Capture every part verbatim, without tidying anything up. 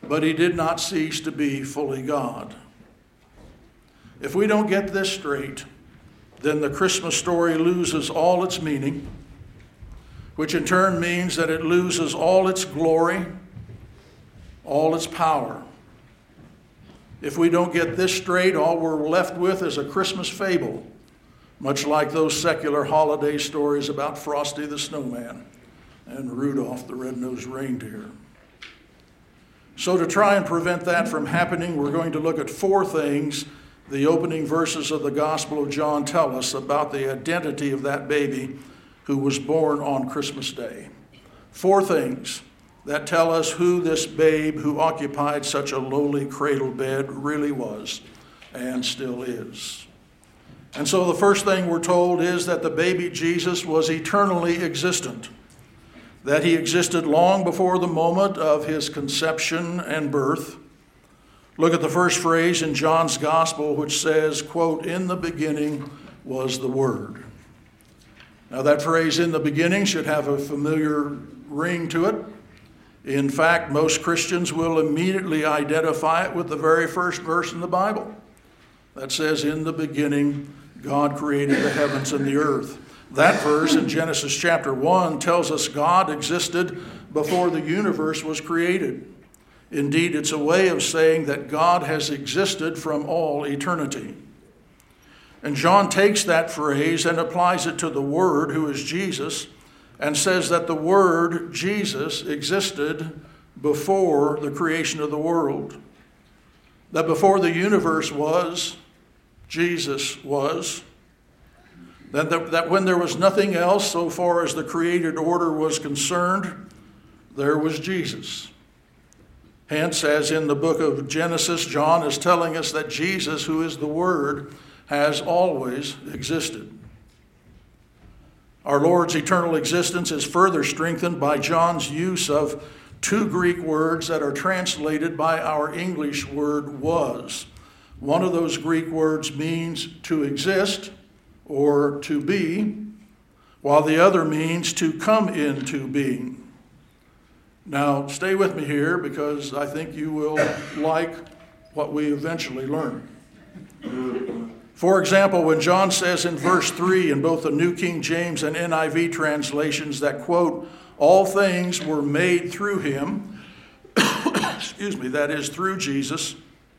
but he did not cease to be fully God. If we don't get this straight, then the Christmas story loses all its meaning, which in turn means that it loses all its glory, all its power. If we don't get this straight, all we're left with is a Christmas fable, much like those secular holiday stories about Frosty the Snowman and Rudolph the Red-Nosed Reindeer. So to try and prevent that from happening, we're going to look at four things the opening verses of the Gospel of John tell us about the identity of that baby who was born on Christmas Day. Four things that tell us who this babe who occupied such a lowly cradle bed really was and still is. And so the first thing we're told is that the baby Jesus was eternally existent, that he existed long before the moment of his conception and birth. Look at the first phrase in John's Gospel, which says, quote, "In the beginning was the Word." Now that phrase, "in the beginning," should have a familiar ring to it. In fact, most Christians will immediately identify it with the very first verse in the Bible that says, "In the beginning, God created the heavens and the earth." That verse in Genesis chapter one tells us God existed before the universe was created. Indeed, it's a way of saying that God has existed from all eternity. And John takes that phrase and applies it to the Word, who is Jesus, and says that the Word, Jesus, existed before the creation of the world. That before the universe was, Jesus was. That, the, that when there was nothing else so far as the created order was concerned, there was Jesus. Hence, as in the book of Genesis, John is telling us that Jesus, who is the Word, has always existed. Our Lord's eternal existence is further strengthened by John's use of two Greek words that are translated by our English word "was." One of those Greek words means to exist or to be, while the other means to come into being. Now, stay with me here because I think you will like what we eventually learn. For example, when John says in verse three in both the New King James and N I V translations that, quote, "all things were made through him," excuse me, that is through Jesus,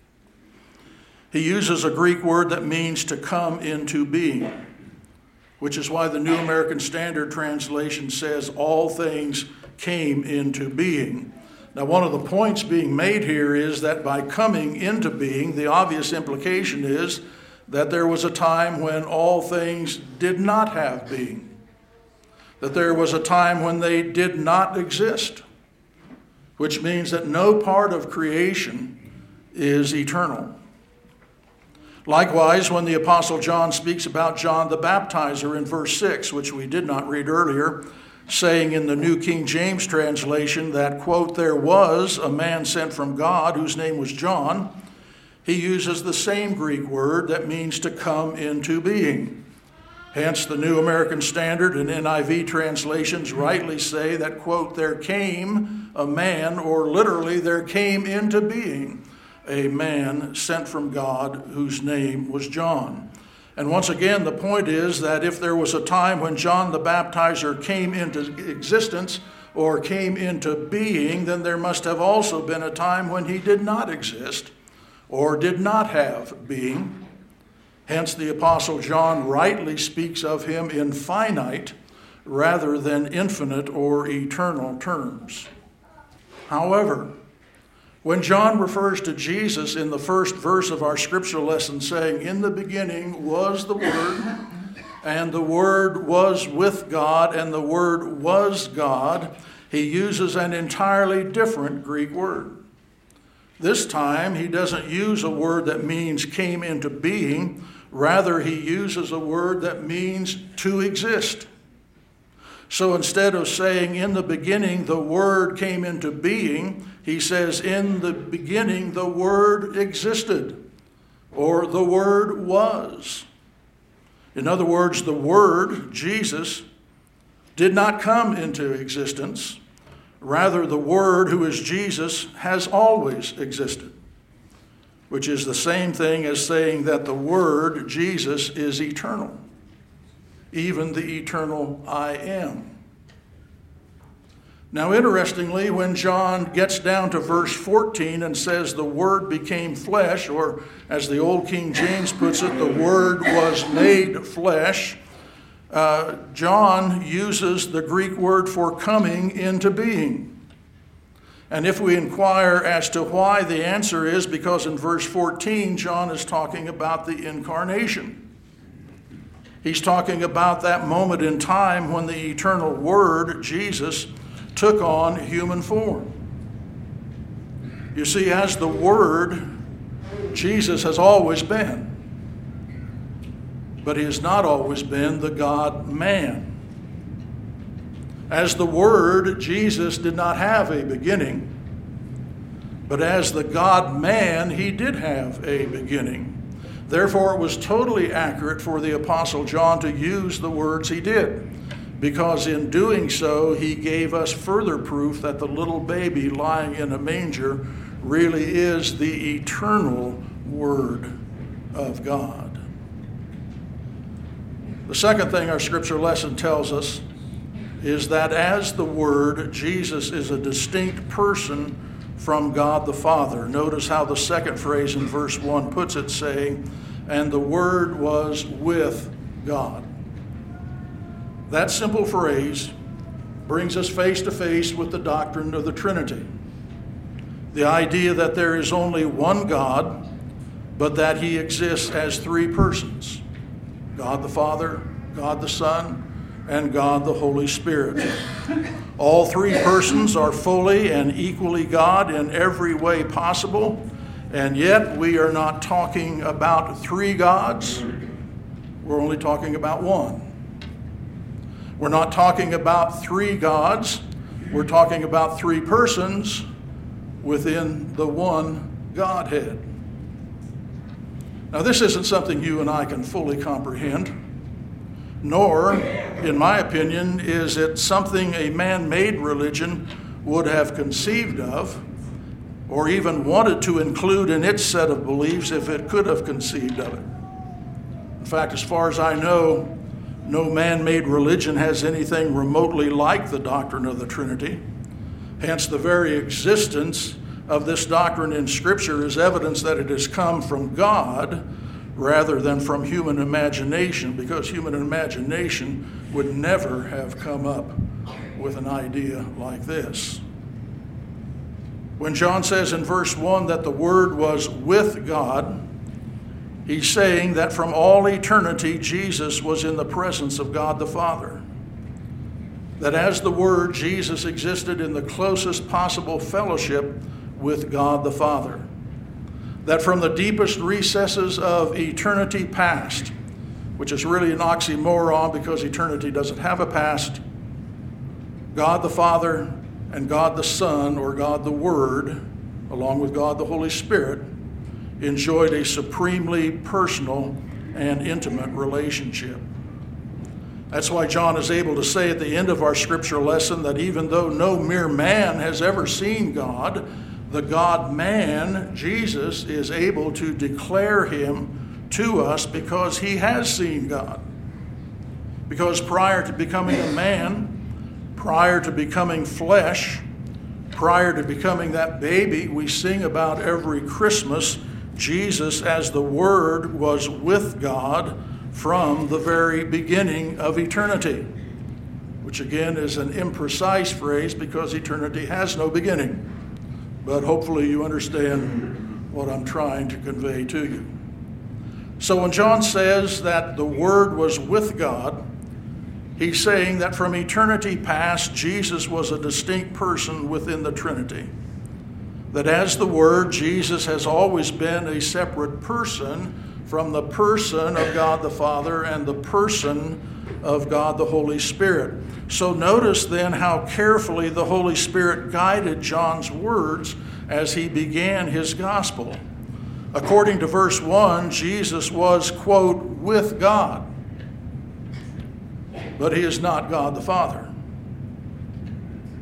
he uses a Greek word that means to come into being, which is why the New American Standard Translation says all things came into being. Now, one of the points being made here is that by coming into being, the obvious implication is that there was a time when all things did not have being, that there was a time when they did not exist, which means that no part of creation is eternal. Likewise, when the Apostle John speaks about John the Baptizer in verse six, which we did not read earlier, saying in the New King James translation that, quote, "there was a man sent from God whose name was John," he uses the same Greek word that means to come into being. Hence, the New American Standard and N I V translations rightly say that, quote, "there came a man," or literally, "there came into being a man sent from God whose name was John." And once again, the point is that if there was a time when John the Baptizer came into existence or came into being, then there must have also been a time when he did not exist or did not have being. Hence, the Apostle John rightly speaks of him in finite rather than infinite or eternal terms. However, when John refers to Jesus in the first verse of our scripture lesson saying, "In the beginning was the Word, and the Word was with God, and the Word was God," he uses an entirely different Greek word. This time, he doesn't use a word that means came into being. Rather, he uses a word that means to exist. So instead of saying, "in the beginning the Word came into being," he says, "in the beginning the Word existed," or "the Word was." In other words, the Word, Jesus, did not come into existence. Rather, the Word, who is Jesus, has always existed, which is the same thing as saying that the Word, Jesus, is eternal, even the eternal I am. Now, interestingly, when John gets down to verse fourteen and says the Word became flesh, or as the old King James puts it, the Word was made flesh, uh, John uses the Greek word for coming into being. And if we inquire as to why, the answer is because in verse fourteen, John is talking about the incarnation. He's talking about that moment in time when the eternal Word, Jesus, took on human form. You see, as the Word, Jesus has always been, but he has not always been the God-man. As the Word, Jesus did not have a beginning, but as the God-man, he did have a beginning. Therefore, it was totally accurate for the Apostle John to use the words he did, because in doing so, he gave us further proof that the little baby lying in a manger really is the eternal Word of God. The second thing our scripture lesson tells us is that as the Word, Jesus is a distinct person from God the Father. Notice how the second phrase in verse one puts it, saying, "And the Word was with God." That simple phrase brings us face to face with the doctrine of the Trinity. The idea that there is only one God, but that he exists as three persons: God the Father, God the Son, and God the Holy Spirit. All three persons are fully and equally God in every way possible, and yet we are not talking about three gods. We're only talking about one. We're not talking about three gods. We're talking about three persons within the one Godhead. Now, this isn't something you and I can fully comprehend, nor, in my opinion, is it something a man-made religion would have conceived of or even wanted to include in its set of beliefs if it could have conceived of it. In fact, as far as I know, no man-made religion has anything remotely like the doctrine of the Trinity. Hence, the very existence of this doctrine in Scripture is evidence that it has come from God rather than from human imagination, because human imagination would never have come up with an idea like this. When John says in verse one that the Word was with God, he's saying that from all eternity, Jesus was in the presence of God the Father. That as the Word, Jesus existed in the closest possible fellowship with God the Father. That from the deepest recesses of eternity past, which is really an oxymoron because eternity doesn't have a past, God the Father and God the Son, or God the Word, along with God the Holy Spirit, enjoyed a supremely personal and intimate relationship. That's why John is able to say at the end of our scripture lesson that even though no mere man has ever seen God, the God-man, Jesus, is able to declare him to us because he has seen God. Because prior to becoming a man, prior to becoming flesh, prior to becoming that baby we sing about every Christmas, Jesus, as the Word, was with God from the very beginning of eternity, which again is an imprecise phrase because eternity has no beginning. But hopefully you understand what I'm trying to convey to you. So when John says that the Word was with God, he's saying that from eternity past, Jesus was a distinct person within the Trinity. That as the Word, Jesus has always been a separate person from the person of God the Father and the person of God the Holy Spirit. So notice then how carefully the Holy Spirit guided John's words as he began his gospel. According to verse one, Jesus was, quote, with God, but he is not God the Father.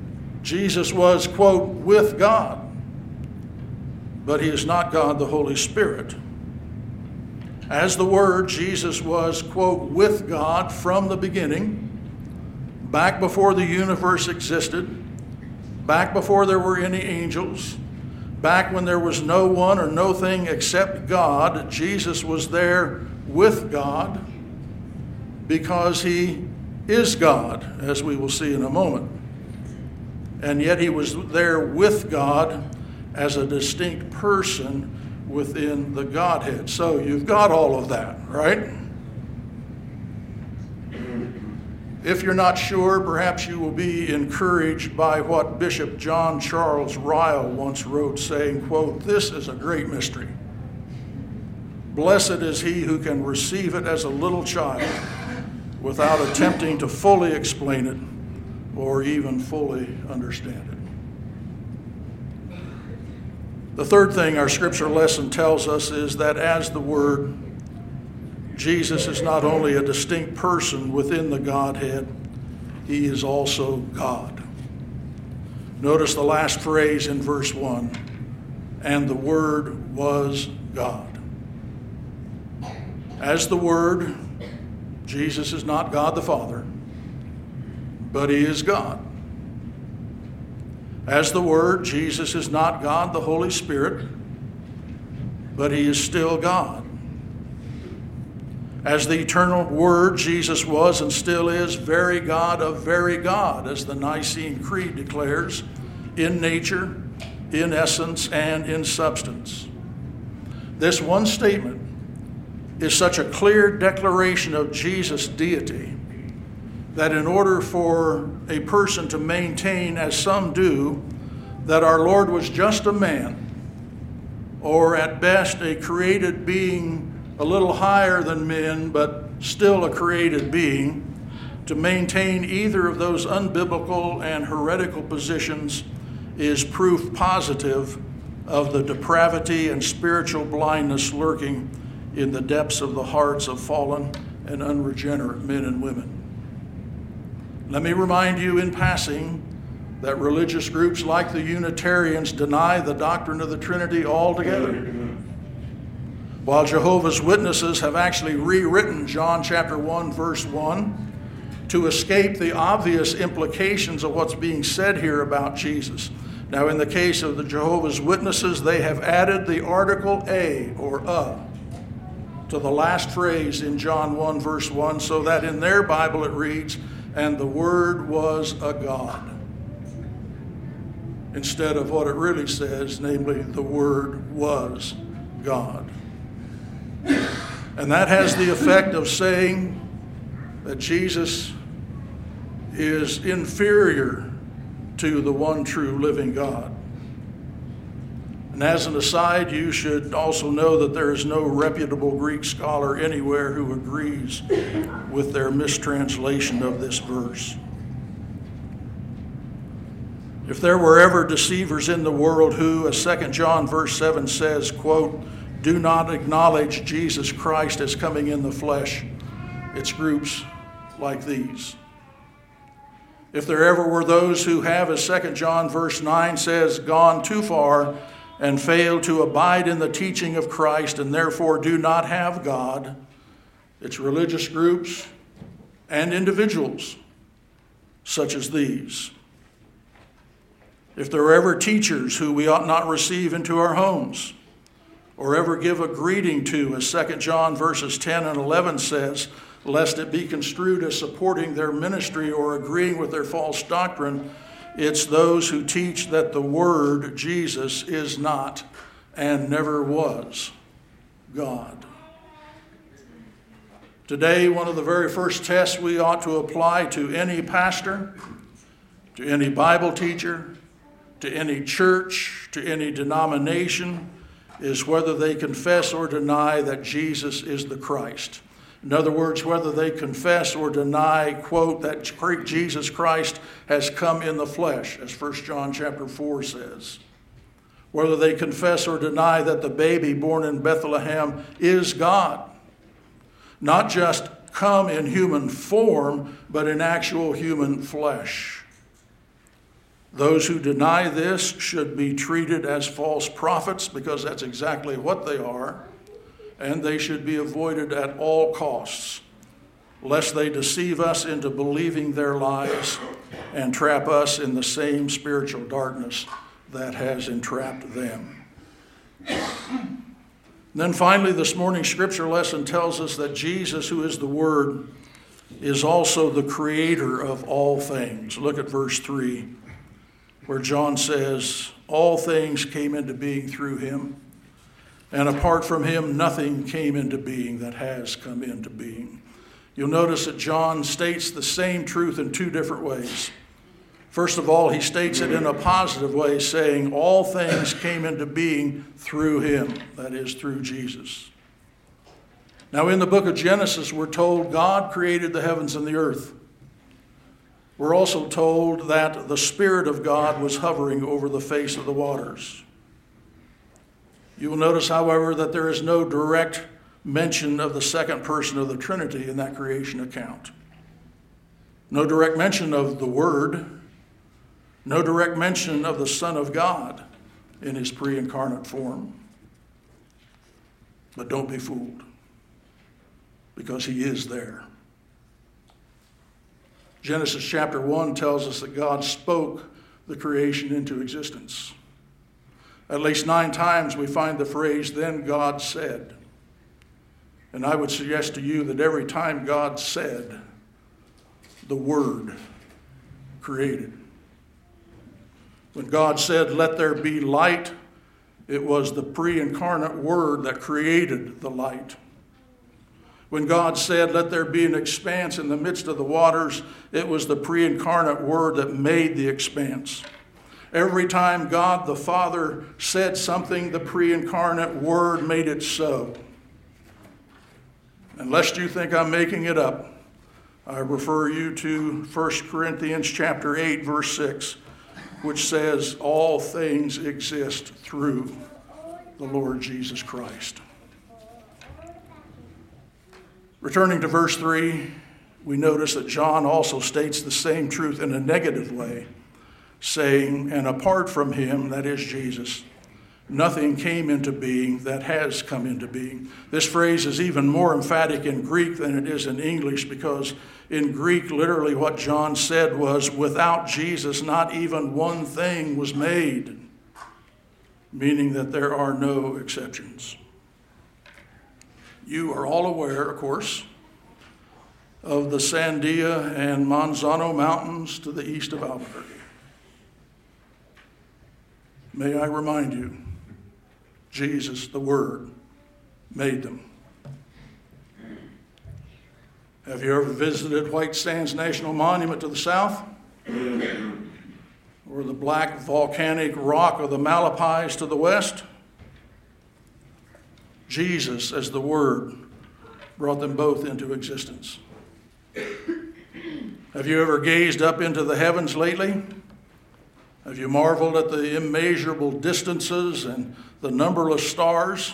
Jesus was, quote, with God, but he is not God the Holy Spirit. As the Word, Jesus was, quote, with God from the beginning, back before the universe existed, back before there were any angels, back when there was no one or no thing except God. Jesus was there with God because he is God, as we will see in a moment. And yet he was there with God as a distinct person within the Godhead. So you've got all of that, right? If you're not sure, perhaps you will be encouraged by what Bishop John Charles Ryle once wrote, saying, quote, "This is a great mystery. Blessed is he who can receive it as a little child without attempting to fully explain it or even fully understand it." The third thing our scripture lesson tells us is that as the Word, Jesus is not only a distinct person within the Godhead, he is also God. Notice the last phrase in verse one, "And the Word was God." As the Word, Jesus is not God the Father, but he is God. As the Word, Jesus is not God the Holy Spirit, but he is still God. As the eternal Word, Jesus was and still is very God of very God, as the Nicene Creed declares, in nature, in essence, and in substance. This one statement is such a clear declaration of Jesus' deity that in order for a person to maintain, as some do, that our Lord was just a man, or at best a created being a little higher than men, but still a created being, to maintain either of those unbiblical and heretical positions is proof positive of the depravity and spiritual blindness lurking in the depths of the hearts of fallen and unregenerate men and women. Let me remind you in passing that religious groups like the Unitarians deny the doctrine of the Trinity altogether, while Jehovah's Witnesses have actually rewritten John chapter one, verse one, to escape the obvious implications of what's being said here about Jesus. Now, in the case of the Jehovah's Witnesses, they have added the article a, or a, to the last phrase in John one, verse one, so that in their Bible it reads, "And the Word was a God," instead of what it really says, namely, the Word was God. And that has the effect of saying that Jesus is inferior to the one true living God. And as an aside, you should also know that there is no reputable Greek scholar anywhere who agrees with their mistranslation of this verse. If there were ever deceivers in the world who, as Second John verse seven says, quote, "do not acknowledge Jesus Christ as coming in the flesh," it's groups like these. If there ever were those who have, as Second John verse nine says, gone too far and fail to abide in the teaching of Christ and therefore do not have God, it's religious groups and individuals such as these. If there are ever teachers who we ought not receive into our homes or ever give a greeting to, as Second John verses ten and eleven says, lest it be construed as supporting their ministry or agreeing with their false doctrine, it's those who teach that the Word, Jesus, is not and never was God. Today, one of the very first tests we ought to apply to any pastor, to any Bible teacher, to any church, to any denomination, is whether they confess or deny that Jesus is the Christ. In other words, whether they confess or deny, quote, that Jesus Christ has come in the flesh, as First John chapter four says. Whether they confess or deny that the baby born in Bethlehem is God. Not just come in human form, but in actual human flesh. Those who deny this should be treated as false prophets, because that's exactly what they are, and they should be avoided at all costs, lest they deceive us into believing their lies and trap us in the same spiritual darkness that has entrapped them. Then finally, this morning's scripture lesson tells us that Jesus, who is the Word, is also the creator of all things. Look at verse three, where John says, all things came into being through him, and apart from him, nothing came into being that has come into being. You'll notice that John states the same truth in two different ways. First of all, he states it in a positive way, saying all things came into being through him, that is, through Jesus. Now, in the book of Genesis, we're told God created the heavens and the earth. We're also told that the Spirit of God was hovering over the face of the waters. You will notice, however, that there is no direct mention of the second person of the Trinity in that creation account. No direct mention of the Word. No direct mention of the Son of God in his pre-incarnate form. But don't be fooled, because he is there. Genesis chapter one tells us that God spoke the creation into existence. At least nine times we find the phrase, then God said. And I would suggest to you that every time God said, the Word created. When God said, let there be light, it was the pre-incarnate Word that created the light. When God said, let there be an expanse in the midst of the waters, it was the pre-incarnate Word that made the expanse. Every time God the Father said something, the pre-incarnate Word made it so. And lest you think I'm making it up, I refer you to First Corinthians chapter eight, verse six, which says, all things exist through the Lord Jesus Christ. Returning to verse three, we notice that John also states the same truth in a negative way, saying, and apart from him, that is Jesus, nothing came into being that has come into being. This phrase is even more emphatic in Greek than it is in English, because in Greek, literally what John said was, without Jesus, not even one thing was made, meaning that there are no exceptions. You are all aware, of course, of the Sandia and Manzano Mountains to the east of Albuquerque. May I remind you, Jesus, the Word, made them. Have you ever visited White Sands National Monument to the south? Or the black volcanic rock of the Malapais to the west? Jesus, as the Word, brought them both into existence. Have you ever gazed up into the heavens lately? Have you marveled at the immeasurable distances and the numberless stars?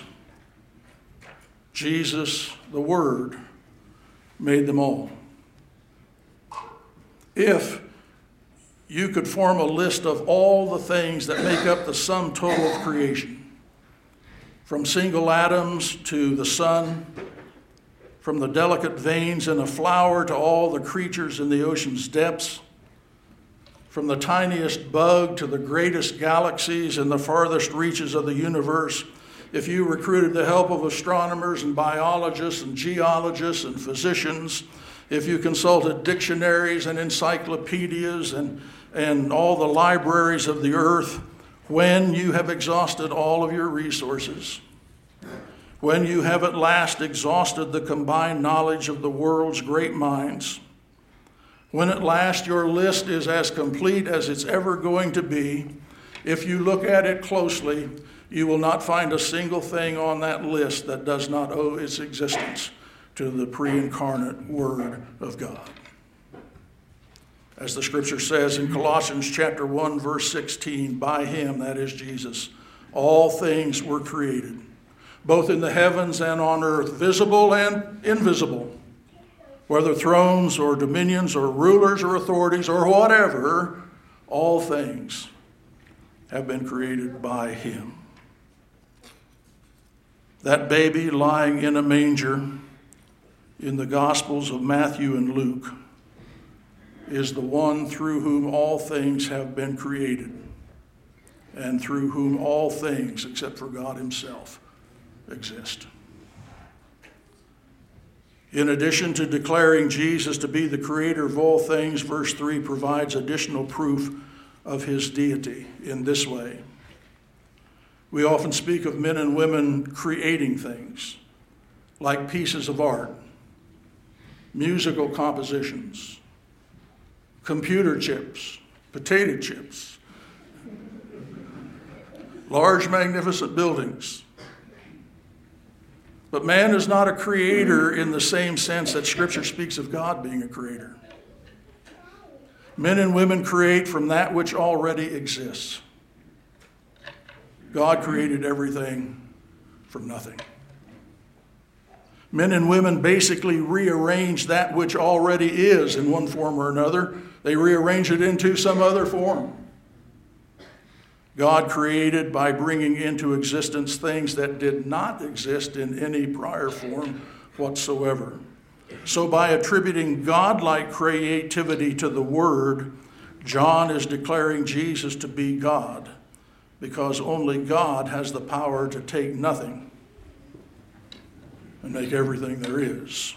Jesus, the Word, made them all. If you could form a list of all the things that make up the sum total of creation, from single atoms to the sun, from the delicate veins in a flower to all the creatures in the ocean's depths, from the tiniest bug to the greatest galaxies in the farthest reaches of the universe, if you recruited the help of astronomers and biologists and geologists and physicians, if you consulted dictionaries and encyclopedias and, and all the libraries of the earth, when you have exhausted all of your resources, when you have at last exhausted the combined knowledge of the world's great minds, when at last your list is as complete as it's ever going to be, if you look at it closely, you will not find a single thing on that list that does not owe its existence to the pre-incarnate Word of God. As the scripture says in Colossians chapter one, verse sixteen, by him, that is Jesus, all things were created, both in the heavens and on earth, visible and invisible, whether thrones or dominions or rulers or authorities or whatever, All things have been created by him. That baby lying in a manger in the Gospels of Matthew and Luke is the one through whom all things have been created, and through whom all things, except for God himself, exist. In addition to declaring Jesus to be the creator of all things, verse three provides additional proof of his deity in this way. We often speak of men and women creating things, like pieces of art, musical compositions, computer chips, potato chips, large magnificent buildings. But man is not a creator in the same sense that Scripture speaks of God being a creator. Men and women create from that which already exists. God created everything from nothing. Men and women basically rearrange that which already is in one form or another. They rearrange it into some other form. God created by bringing into existence things that did not exist in any prior form whatsoever. So by attributing godlike creativity to the Word, John is declaring Jesus to be God, because only God has the power to take nothing and make everything there is.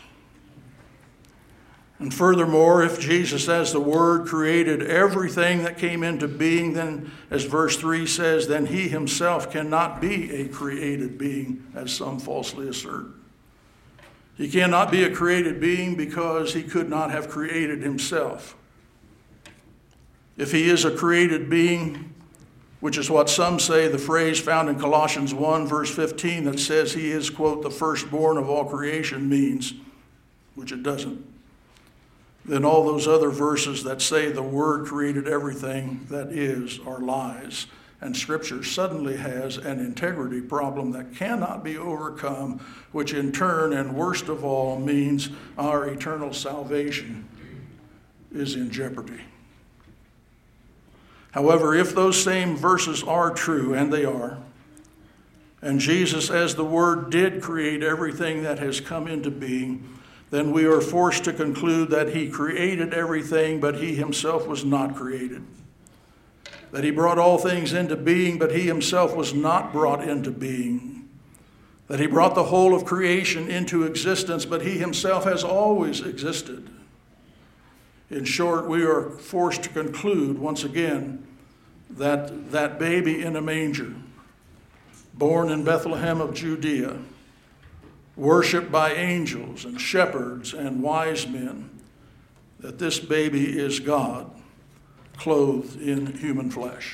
And furthermore, if Jesus as the Word created everything that came into being, then, as verse three says, then he himself cannot be a created being, as some falsely assert. He cannot be a created being because he could not have created himself. If he is a created being, which is what some say, the phrase found in Colossians one, verse fifteen, that says he is, quote, the firstborn of all creation means, which it doesn't, then all those other verses that say the Word created everything that is are lies. And Scripture suddenly has an integrity problem that cannot be overcome, which in turn, and worst of all, means our eternal salvation is in jeopardy. However, if those same verses are true, and they are, and Jesus as the Word did create everything that has come into being, then we are forced to conclude that he created everything, but he himself was not created. That he brought all things into being, but he himself was not brought into being. That he brought the whole of creation into existence, but he himself has always existed. In short, we are forced to conclude once again that that baby in a manger, born in Bethlehem of Judea, worshipped by angels and shepherds and wise men, that this baby is God, clothed in human flesh.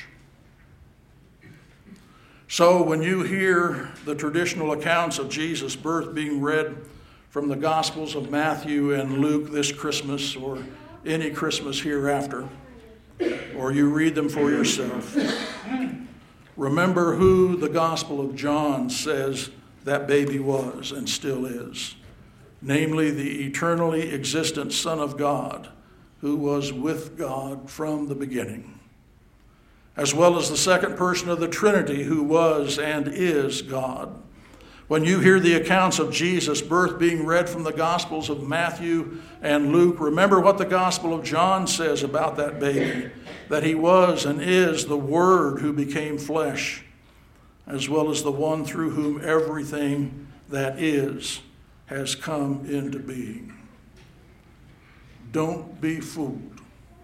So when you hear the traditional accounts of Jesus' birth being read from the Gospels of Matthew and Luke this Christmas, or any Christmas hereafter, or you read them for yourself, remember who the Gospel of John says that baby was and still is, namely the eternally existent Son of God, who was with God from the beginning, as well as the second person of the Trinity, who was and is God. When you hear the accounts of Jesus' birth being read from the Gospels of Matthew and Luke, remember what the Gospel of John says about that baby, that he was and is the Word who became flesh, as well as the one through whom everything that is has come into being. Don't be fooled.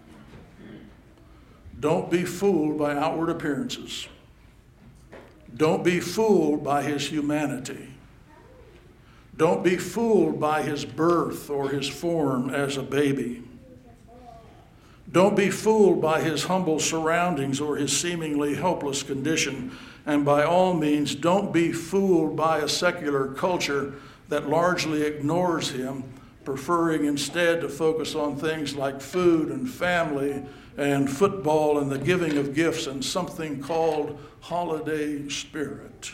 Don't be fooled by outward appearances. Don't be fooled by his humanity. Don't be fooled by his birth or his form as a baby. Don't be fooled by his humble surroundings or his seemingly helpless condition. And by all means, don't be fooled by a secular culture that largely ignores him, preferring instead to focus on things like food and family and football and the giving of gifts and something called holiday spirit.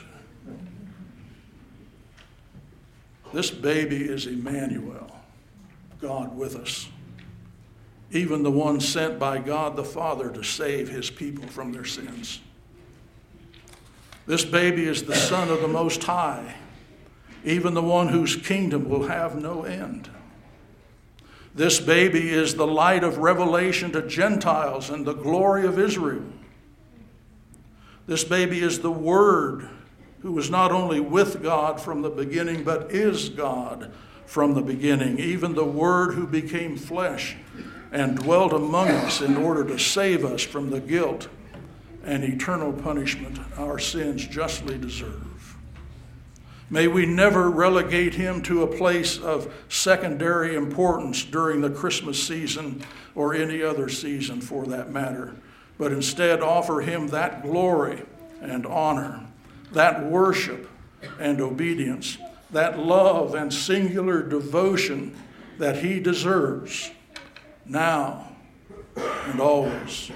This baby is Emmanuel, God with us. even the one sent by God the Father to save his people from their sins. This baby is the Son of the Most High, even the one whose kingdom will have no end. This baby is the light of revelation to Gentiles and the glory of Israel. This baby is the Word, who was not only with God from the beginning, but is God from the beginning, even the Word who became flesh and dwelt among us in order to save us from the guilt and eternal punishment our sins justly deserve. May we never relegate him to a place of secondary importance during the Christmas season or any other season for that matter, but instead offer him that glory and honor, that worship and obedience, that love and singular devotion that he deserves now and always.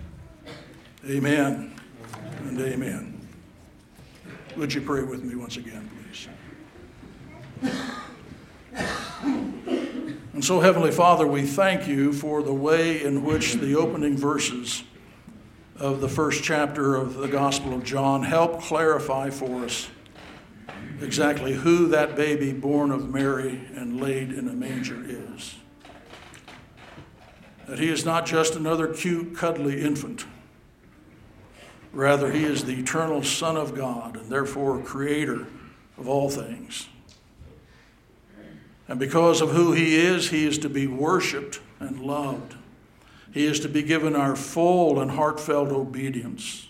Amen and amen. Would you pray with me once again, please? And so, Heavenly Father, we thank you for the way in which the opening verses of the first chapter of the Gospel of John help clarify for us exactly who that baby born of Mary and laid in a manger is. That he is not just another cute, cuddly infant. Rather, he is the eternal Son of God and therefore creator of all things. And because of who he is, he is to be worshiped and loved. He is to be given our full and heartfelt obedience.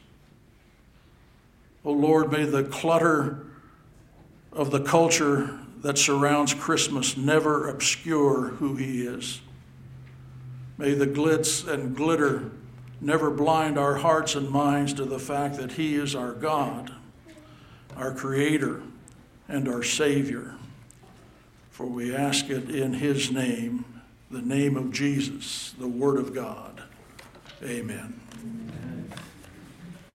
Oh Lord, may the clutter of the culture that surrounds Christmas never obscure who he is. May the glitz and glitter never blind our hearts and minds to the fact that he is our God, our Creator, and our Savior. For we ask it in his name, the name of Jesus, the Word of God. Amen.